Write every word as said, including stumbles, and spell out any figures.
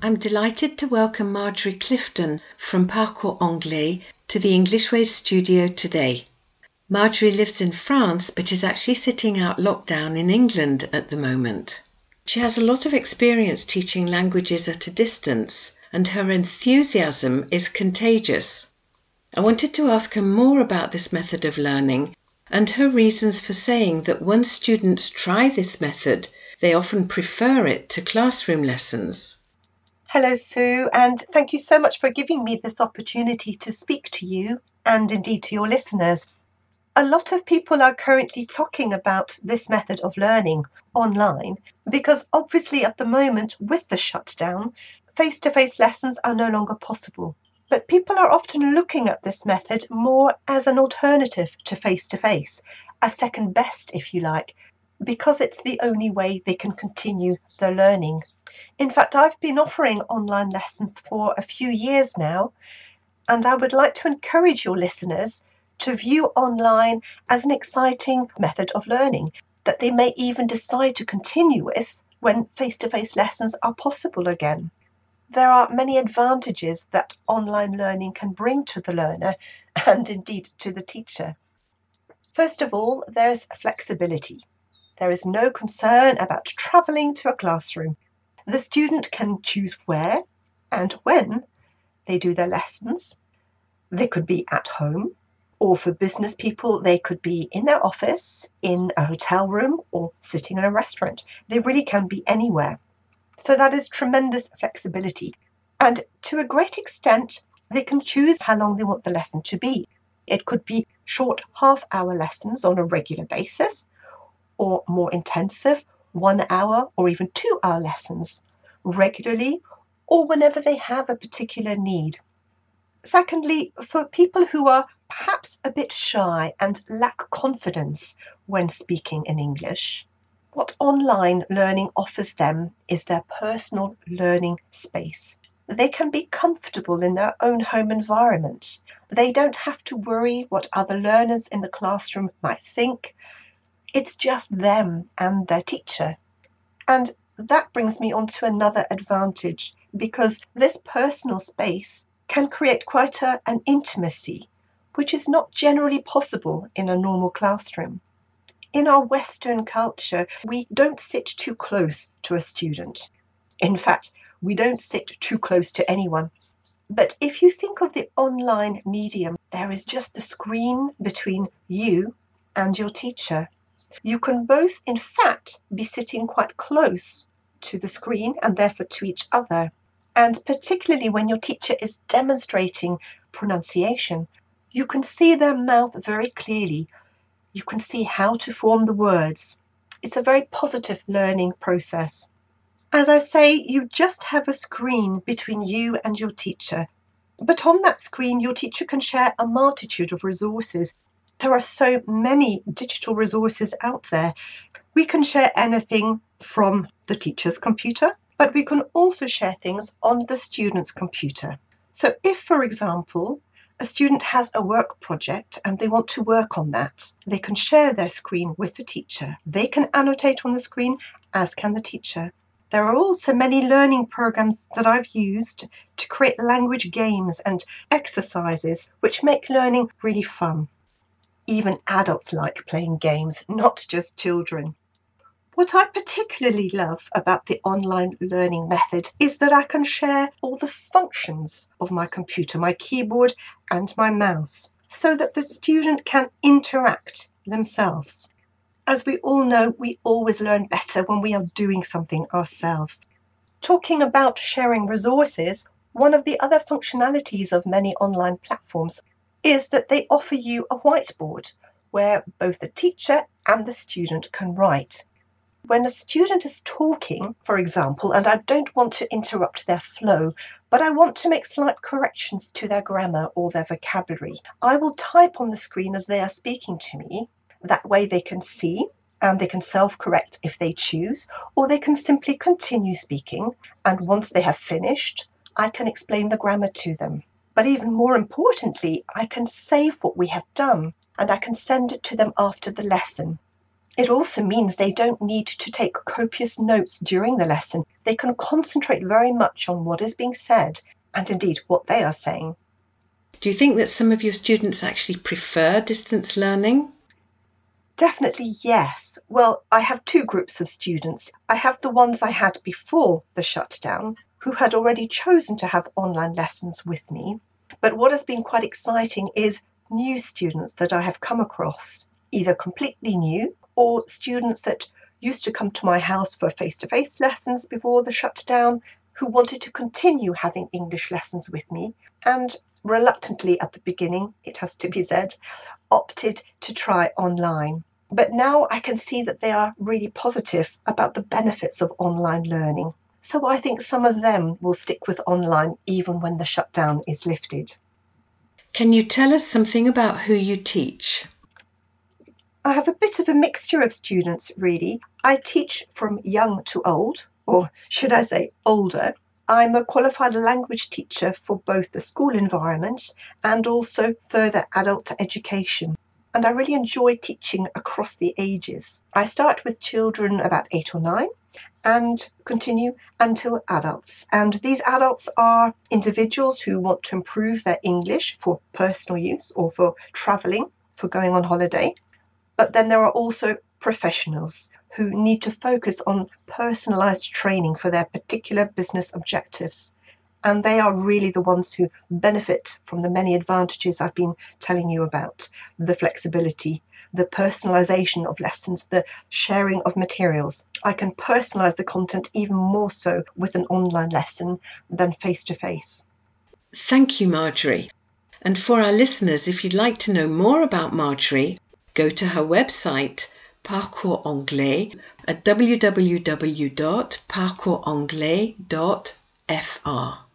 I'm delighted to welcome Marjorie Clifton from Parcours Anglais to the English Wave studio today. Marjorie lives in France but is actually sitting out lockdown in England at the moment. She has a lot of experience teaching languages at a distance, and her enthusiasm is contagious. I wanted to ask her more about this method of learning and her reasons for saying that once students try this method, they often prefer it to classroom lessons. Hello, Sue, and thank you so much for giving me this opportunity to speak to you and indeed to your listeners. A lot of people are currently talking about this method of learning online because obviously at the moment with the shutdown, face-to-face lessons are no longer possible. But people are often looking at this method more as an alternative to face-to-face, a second best if you like, because it's the only way they can continue their learning. In fact, I've been offering online lessons for a few years now, and I would like to encourage your listeners to view online as an exciting method of learning that they may even decide to continue with when face-to-face lessons are possible again. There are many advantages that online learning can bring to the learner and indeed to the teacher. First of all, there is flexibility. There is no concern about travelling to a classroom. The student can choose where and when they do their lessons. They could be at home, or for business people, they could be in their office, in a hotel room, or sitting in a restaurant. They really can be anywhere. So that is tremendous flexibility. And to a great extent, they can choose how long they want the lesson to be. It could be short half-hour lessons on a regular basis, or more intensive one hour or even two hour lessons regularly or whenever they have a particular need. Secondly, for people who are perhaps a bit shy and lack confidence when speaking in English, what online learning offers them is their personal learning space. They can be comfortable in their own home environment. They don't have to worry what other learners in the classroom might think. It's just them and their teacher. And that brings me on to another advantage, because this personal space can create quite a, an intimacy, which is not generally possible in a normal classroom. In our Western culture, we don't sit too close to a student. In fact, we don't sit too close to anyone. But if you think of the online medium, there is just a screen between you and your teacher. You can both, in fact, be sitting quite close to the screen and therefore to each other. And particularly when your teacher is demonstrating pronunciation, you can see their mouth very clearly. You can see how to form the words. It's a very positive learning process. As I say, you just have a screen between you and your teacher. But on that screen, your teacher can share a multitude of resources. There are so many digital resources out there. We can share anything from the teacher's computer, but we can also share things on the student's computer. So if, for example, a student has a work project and they want to work on that, they can share their screen with the teacher. They can annotate on the screen, as can the teacher. There are also many learning programs that I've used to create language games and exercises which make learning really fun. Even adults like playing games, not just children. What I particularly love about the online learning method is that I can share all the functions of my computer, my keyboard and my mouse, so that the student can interact themselves. As we all know, we always learn better when we are doing something ourselves. Talking about sharing resources, one of the other functionalities of many online platforms is that they offer you a whiteboard where both the teacher and the student can write. When a student is talking, for example, and I don't want to interrupt their flow, but I want to make slight corrections to their grammar or their vocabulary, I will type on the screen as they are speaking to me. That way they can see and they can self-correct if they choose, or they can simply continue speaking, and once they have finished, I can explain the grammar to them. But even more importantly, I can save what we have done and I can send it to them after the lesson. It also means they don't need to take copious notes during the lesson. They can concentrate very much on what is being said and indeed what they are saying. Do you think that some of your students actually prefer distance learning? Definitely yes. Well, I have two groups of students. I have the ones I had before the shutdown, who had already chosen to have online lessons with me. But what has been quite exciting is new students that I have come across, either completely new or students that used to come to my house for face-to-face lessons before the shutdown, who wanted to continue having English lessons with me and reluctantly at the beginning, it has to be said, opted to try online. But now I can see that they are really positive about the benefits of online learning. So I think some of them will stick with online even when the shutdown is lifted. Can you tell us something about who you teach? I have a bit of a mixture of students, really. I teach from young to old, or should I say older. I'm a qualified language teacher for both the school environment and also further adult education. And I really enjoy teaching across the ages. I start with children about eight or nine and continue until adults. And these adults are individuals who want to improve their English for personal use or for travelling, for going on holiday. But then there are also professionals who need to focus on personalised training for their particular business objectives. And they are really the ones who benefit from the many advantages I've been telling you about. The flexibility, the personalisation of lessons, the sharing of materials. I can personalise the content even more so with an online lesson than face-to-face. Thank you, Marjorie. And for our listeners, if you'd like to know more about Marjorie, go to her website, Parcours Anglais, at w w w dot parcours anglais dot f r.